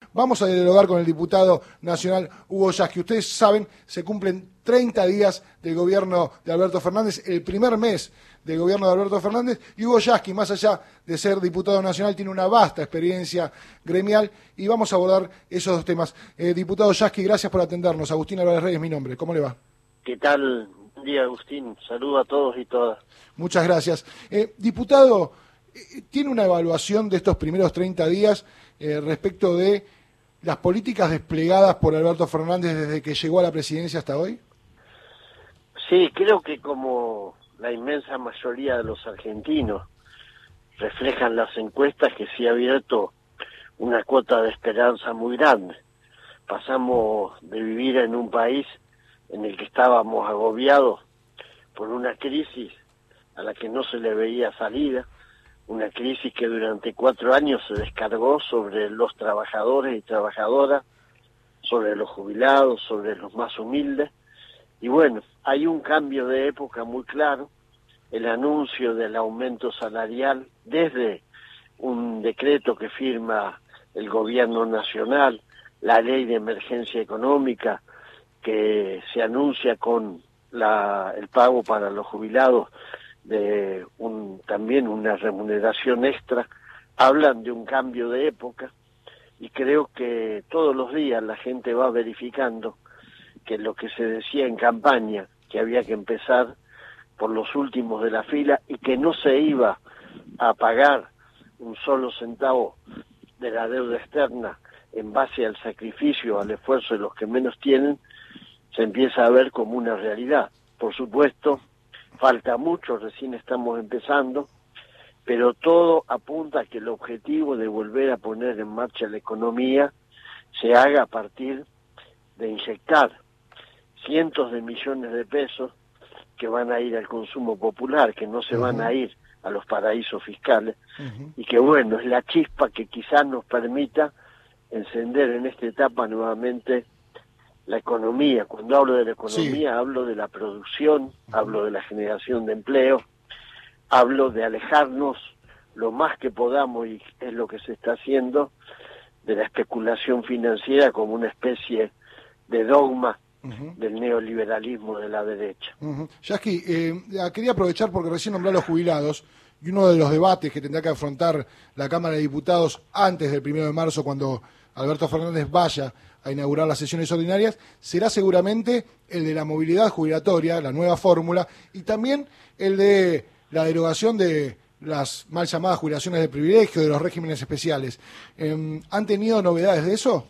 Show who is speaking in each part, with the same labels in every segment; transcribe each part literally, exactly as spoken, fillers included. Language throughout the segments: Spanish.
Speaker 1: Vamos a dialogar con el diputado nacional Hugo Yasky. Ustedes saben, se cumplen treinta días del gobierno de Alberto Fernández, el primer mes del gobierno de Alberto Fernández, y Hugo Yasky, más allá de ser diputado nacional, tiene una vasta experiencia gremial, y vamos a abordar esos dos temas. Eh, diputado Yasky, gracias por atendernos. Agustín Álvarez Reyes es mi nombre. ¿Cómo le va?
Speaker 2: ¿Qué tal? Buen día, Agustín. Saludo a todos y todas.
Speaker 1: Muchas gracias. Eh, diputado, eh, ¿tiene una evaluación de estos primeros treinta días eh, respecto de las políticas desplegadas por Alberto Fernández desde que llegó a la presidencia hasta hoy?
Speaker 2: Sí, creo que como la inmensa mayoría de los argentinos reflejan las encuestas, que sí ha abierto una cuota de esperanza muy grande. Pasamos de vivir en un país en el que estábamos agobiados por una crisis a la que no se le veía salida, una crisis que durante cuatro años se descargó sobre los trabajadores y trabajadoras, sobre los jubilados, sobre los más humildes. Y bueno, hay un cambio de época muy claro, el anuncio del aumento salarial desde un decreto que firma el gobierno nacional, la ley de emergencia económica que se anuncia con la, el pago para los jubilados de un, también una remuneración extra, hablan de un cambio de época, y creo que todos los días la gente va verificando que lo que se decía en campaña, que había que empezar por los últimos de la fila y que no se iba a pagar un solo centavo de la deuda externa en base al sacrificio, al esfuerzo de los que menos tienen, se empieza a ver como una realidad. Por supuesto, falta mucho, recién estamos empezando, pero todo apunta a que el objetivo de volver a poner en marcha la economía se haga a partir de inyectar cientos de millones de pesos que van a ir al consumo popular, que no se uh-huh. van a ir a los paraísos fiscales, uh-huh. y que bueno, es la chispa que quizás nos permita encender en esta etapa nuevamente la economía. Cuando hablo de la economía, sí. hablo de la producción, uh-huh. hablo de la generación de empleo, hablo de alejarnos lo más que podamos, y es lo que se está haciendo, de la especulación financiera como una especie de dogma Uh-huh. del neoliberalismo de la derecha.
Speaker 1: Uh-huh. Yasky, eh, quería aprovechar porque recién nombré a los jubilados, y uno de los debates que tendrá que afrontar la Cámara de Diputados antes del primero de marzo, cuando Alberto Fernández vaya a inaugurar las sesiones ordinarias, será seguramente el de la movilidad jubilatoria, la nueva fórmula, y también el de la derogación de las mal llamadas jubilaciones de privilegio, de los regímenes especiales. Eh, ¿Han tenido novedades de eso?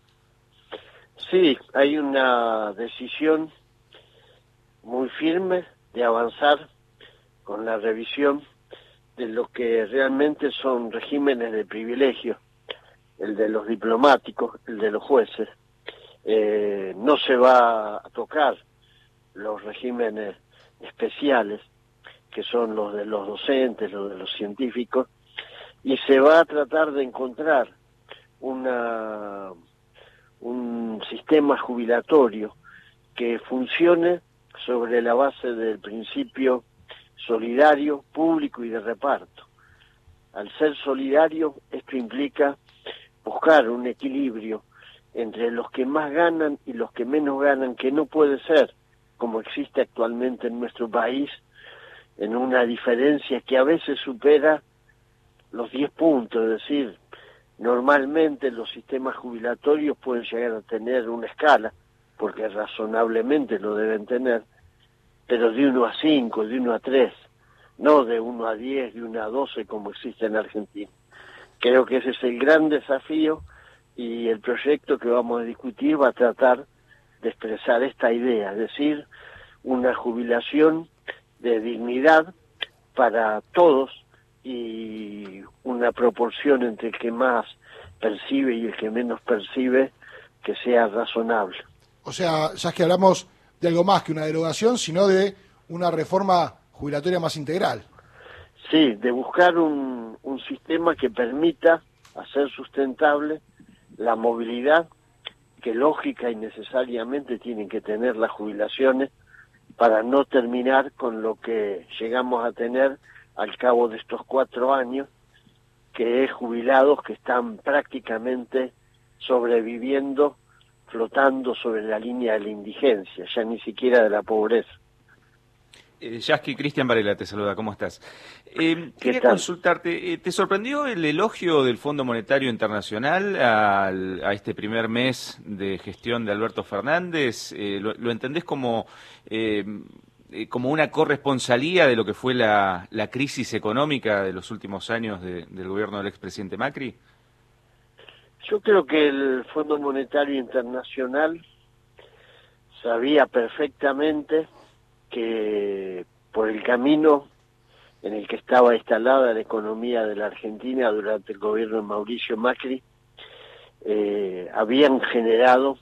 Speaker 2: Sí, hay una decisión muy firme de avanzar con la revisión de lo que realmente son regímenes de privilegio, el de los diplomáticos, el de los jueces. Eh, no se va a tocar los regímenes especiales, que son los de los docentes, los de los científicos, y se va a tratar de encontrar una... un sistema jubilatorio que funcione sobre la base del principio solidario, público y de reparto. Al ser solidario, esto implica buscar un equilibrio entre los que más ganan y los que menos ganan, que no puede ser como existe actualmente en nuestro país, en una diferencia que a veces supera los diez puntos, es decir, normalmente los sistemas jubilatorios pueden llegar a tener una escala, porque razonablemente lo deben tener, pero de uno a cinco, de uno a tres, no de uno a diez, de uno a doce como existe en Argentina. Creo que ese es el gran desafío, y el proyecto que vamos a discutir va a tratar de expresar esta idea, es decir, una jubilación de dignidad para todos, y una proporción entre el que más percibe y el que menos percibe que sea razonable.
Speaker 1: O sea, ya es que hablamos de algo más que una derogación, sino de una reforma jubilatoria más integral.
Speaker 2: Sí, de buscar un, un sistema que permita hacer sustentable la movilidad que lógica y necesariamente tienen que tener las jubilaciones para no terminar con lo que llegamos a tener al cabo de estos cuatro años, que es jubilados que están prácticamente sobreviviendo, flotando sobre la línea de la indigencia, ya ni siquiera de la pobreza.
Speaker 3: Eh, Yasky, Cristian Varela te saluda, ¿cómo estás? Eh, quería
Speaker 2: tal?
Speaker 3: consultarte, eh, ¿te sorprendió el elogio del Fondo Monetario Internacional al, a este primer mes de gestión de Alberto Fernández? Eh, ¿lo, lo entendés como, eh, como una corresponsalía de lo que fue la, la crisis económica de los últimos años de, del gobierno del expresidente Macri?
Speaker 2: Yo creo que el Fondo Monetario Internacional sabía perfectamente que por el camino en el que estaba instalada la economía de la Argentina durante el gobierno de Mauricio Macri, eh, habían generado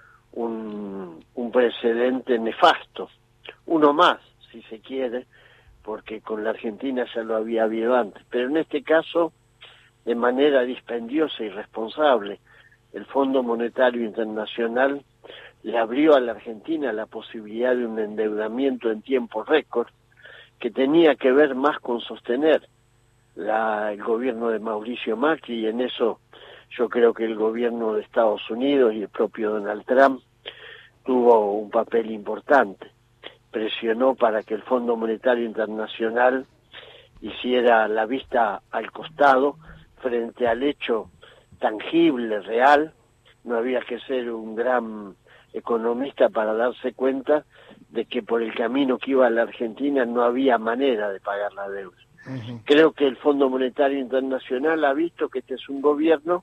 Speaker 2: un, un precedente nefasto, uno más, si se quiere, porque con la Argentina ya lo había habido antes, pero en este caso, de manera dispendiosa y responsable, el Fondo Monetario Internacional le abrió a la Argentina la posibilidad de un endeudamiento en tiempo récord que tenía que ver más con sostener la, el gobierno de Mauricio Macri, y en eso yo creo que el gobierno de Estados Unidos y el propio Donald Trump tuvo un papel importante. Presionó para que el Fondo Monetario Internacional hiciera la vista al costado frente al hecho tangible, real. No había que ser un gran economista para darse cuenta de que por el camino que iba a la Argentina no había manera de pagar la deuda. Uh-huh. Creo que el Fondo Monetario Internacional ha visto que este es un gobierno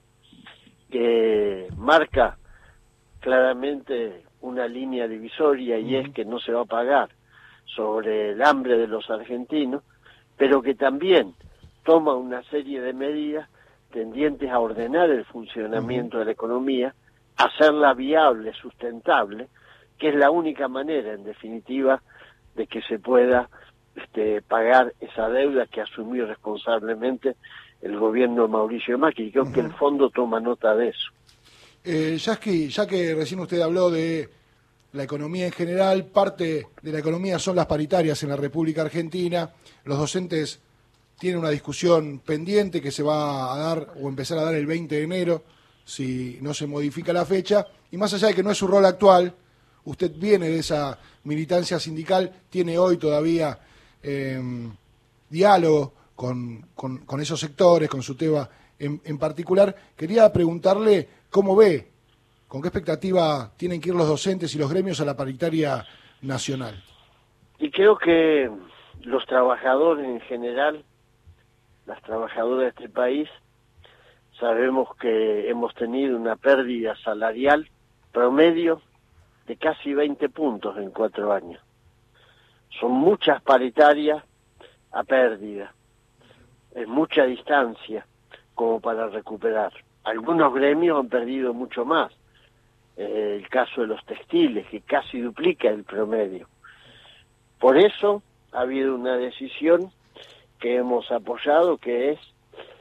Speaker 2: que marca claramente una línea divisoria, y uh-huh. es que no se va a pagar sobre el hambre de los argentinos, pero que también toma una serie de medidas tendientes a ordenar el funcionamiento uh-huh. de la economía, hacerla viable, sustentable, que es la única manera, en definitiva, de que se pueda este, pagar esa deuda que asumió responsablemente el gobierno de Mauricio Macri. Creo uh-huh. que el fondo toma nota de eso.
Speaker 1: Eh, Yasky, ya que recién usted habló de la economía en general, parte de la economía son las paritarias en la República Argentina. Los docentes tienen una discusión pendiente que se va a dar o empezar a dar el veinte de enero, si no se modifica la fecha, y más allá de que no es su rol actual, usted viene de esa militancia sindical, tiene hoy todavía eh, diálogo con, con, con esos sectores, con SUTEBA en, en particular. Quería preguntarle cómo ve, con qué expectativa tienen que ir los docentes y los gremios a la paritaria nacional.
Speaker 2: Y creo que los trabajadores en general, las trabajadoras de este país, sabemos que hemos tenido una pérdida salarial promedio de casi veinte puntos en cuatro años. Son muchas paritarias a pérdida. Es mucha distancia como para recuperar. Algunos gremios han perdido mucho más. Eh, el caso de los textiles, que casi duplica el promedio. Por eso ha habido una decisión que hemos apoyado, que es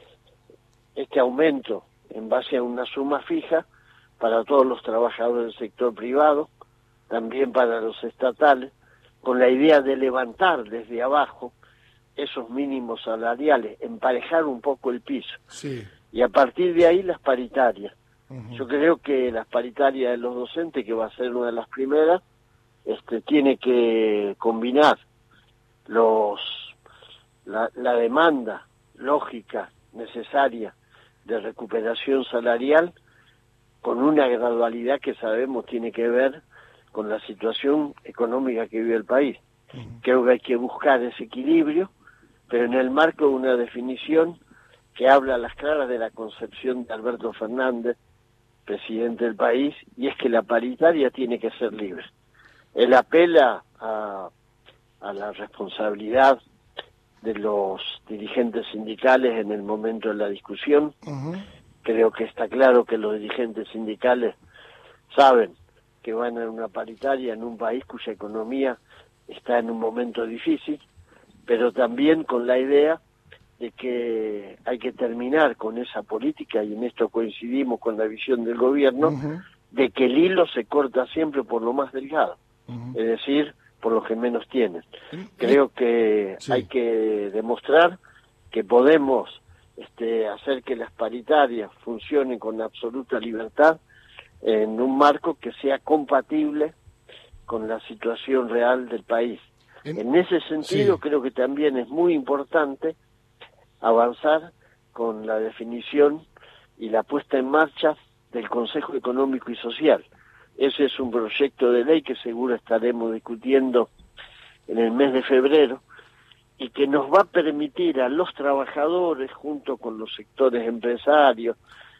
Speaker 2: este aumento en base a una suma fija para todos los trabajadores del sector privado, también para los estatales, con la idea de levantar desde abajo esos mínimos salariales, emparejar un poco el piso.
Speaker 1: Sí.
Speaker 2: Y a partir de ahí las paritarias. Uh-huh. Yo creo que las paritarias de los docentes, que va a ser una de las primeras, este, tiene que combinar los la, la demanda lógica necesaria de recuperación salarial con una gradualidad que sabemos tiene que ver con la situación económica que vive el país. Uh-huh. Creo que hay que buscar ese equilibrio, pero en el marco de una definición que habla a las claras de la concepción de Alberto Fernández, presidente del país, y es que la paritaria tiene que ser libre. Él apela a, a la responsabilidad de los dirigentes sindicales en el momento de la discusión. Uh-huh. Creo que está claro que los dirigentes sindicales saben que van a una paritaria en un país cuya economía está en un momento difícil, pero también con la idea de que hay que terminar con esa política, y en esto coincidimos con la visión del gobierno, uh-huh. de que el hilo se corta siempre por lo más delgado, uh-huh. es decir, por los que menos tienen. Creo que sí. hay que demostrar que podemos este, hacer que las paritarias funcionen con absoluta libertad en un marco que sea compatible con la situación real del país. En, en ese sentido, sí, creo que también es muy importante avanzar con la definición y la puesta en marcha del Consejo Económico y Social. Ese es un proyecto de ley que seguro estaremos discutiendo en el mes de febrero y que nos va a permitir a los trabajadores, junto con los sectores empresarios,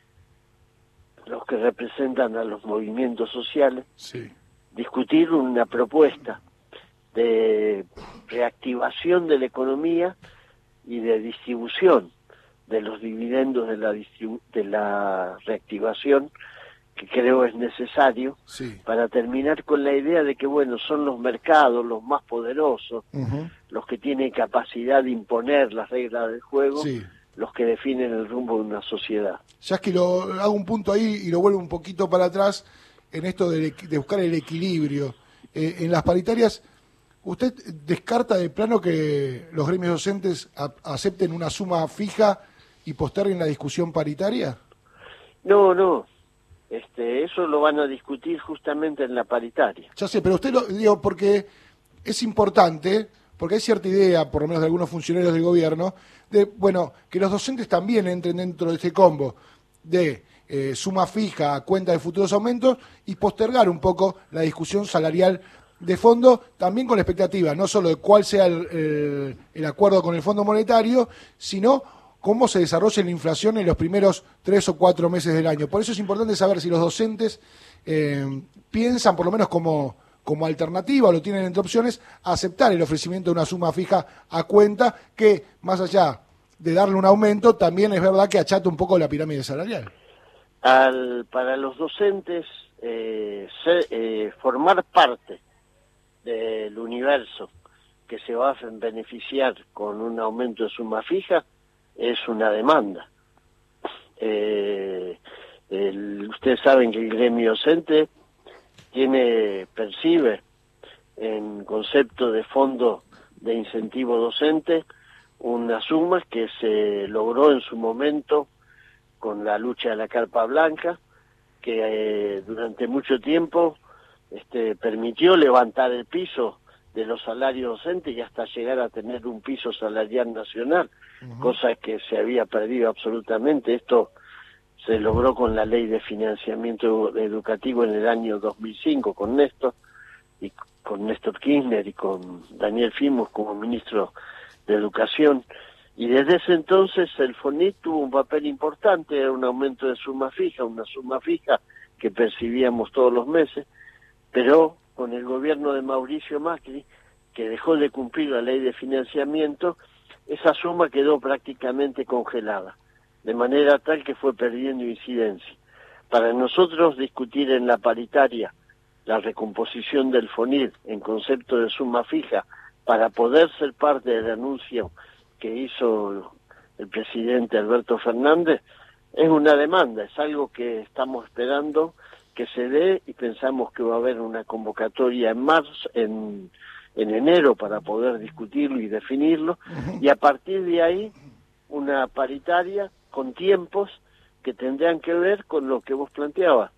Speaker 2: los que representan a los movimientos sociales, sí, discutir una propuesta de reactivación de la economía y de distribución de los dividendos de la distribu de la reactivación, que creo es necesario, sí, para terminar con la idea de que, bueno, son los mercados los más poderosos, uh-huh, los que tienen capacidad de imponer las reglas del juego, sí, los que definen el rumbo de una sociedad.
Speaker 1: Ya es que lo hago un punto ahí y lo vuelvo un poquito para atrás en esto de, de buscar el equilibrio. Eh, en las paritarias, ¿usted descarta de plano que los gremios docentes a, acepten una suma fija y posterguen la discusión paritaria?
Speaker 2: No, no. Este, eso lo van a discutir justamente en la paritaria.
Speaker 1: Ya sé, pero usted lo digo porque es importante, porque hay cierta idea, por lo menos de algunos funcionarios del gobierno, de, bueno, que los docentes también entren dentro de este combo de eh, suma fija a cuenta de futuros aumentos y postergar un poco la discusión salarial de fondo, también con la expectativa, no solo de cuál sea el, el, el acuerdo con el Fondo Monetario, sino cómo se desarrolla la inflación en los primeros tres o cuatro meses del año. Por eso es importante saber si los docentes eh, piensan, por lo menos como, como alternativa, o lo tienen entre opciones, aceptar el ofrecimiento de una suma fija a cuenta que, más allá de darle un aumento, también es verdad que achata un poco la pirámide salarial.
Speaker 2: Al, para los docentes, eh, ser, eh, formar parte del universo que se va a beneficiar con un aumento de suma fija es una demanda. Eh, el, ustedes saben que el gremio docente tiene, percibe en concepto de fondo de incentivo docente unas sumas que se logró en su momento con la lucha de la carpa blanca, que eh, durante mucho tiempo este, permitió levantar el piso de los salarios docentes y hasta llegar a tener un piso salarial nacional, uh-huh, cosa que se había perdido absolutamente. Esto se logró con la ley de financiamiento educativo en el año dos mil cinco con Néstor, y con Néstor Kirchner y con Daniel Fimos como ministro de Educación, y desde ese entonces el FONIT tuvo un papel importante, era un aumento de suma fija, una suma fija que percibíamos todos los meses, pero con el gobierno de Mauricio Macri, que dejó de cumplir la ley de financiamiento, esa suma quedó prácticamente congelada, de manera tal que fue perdiendo incidencia. Para nosotros discutir en la paritaria la recomposición del FONIR en concepto de suma fija, para poder ser parte del anuncio que hizo el presidente Alberto Fernández, es una demanda, es algo que estamos esperando que se dé y pensamos que va a haber una convocatoria en marzo, en, en enero para poder discutirlo y definirlo, uh-huh, y a partir de ahí una paritaria con tiempos que tendrán que ver con lo que vos planteabas,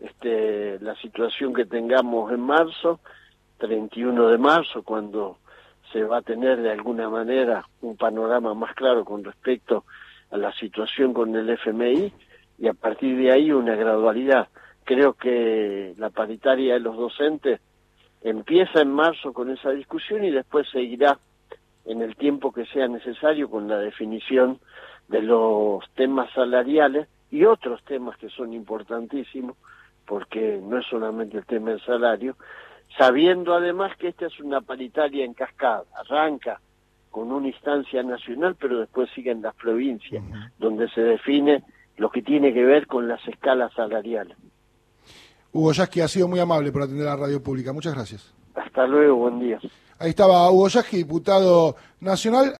Speaker 2: este, la situación que tengamos en marzo, treinta y uno de marzo, cuando se va a tener de alguna manera un panorama más claro con respecto a la situación con el F M I, y a partir de ahí una gradualidad. Creo que la paritaria de los docentes empieza en marzo con esa discusión y después seguirá en el tiempo que sea necesario con la definición de los temas salariales y otros temas que son importantísimos, porque no es solamente el tema del salario, sabiendo además que esta es una paritaria en cascada, arranca con una instancia nacional, pero después siguen las provincias, uh-huh, donde se define lo que tiene que ver con las escalas salariales.
Speaker 1: Hugo Yasky ha sido muy amable por atender a la radio pública. Muchas gracias.
Speaker 2: Hasta luego, buen día.
Speaker 1: Ahí estaba Hugo Yasky, diputado nacional.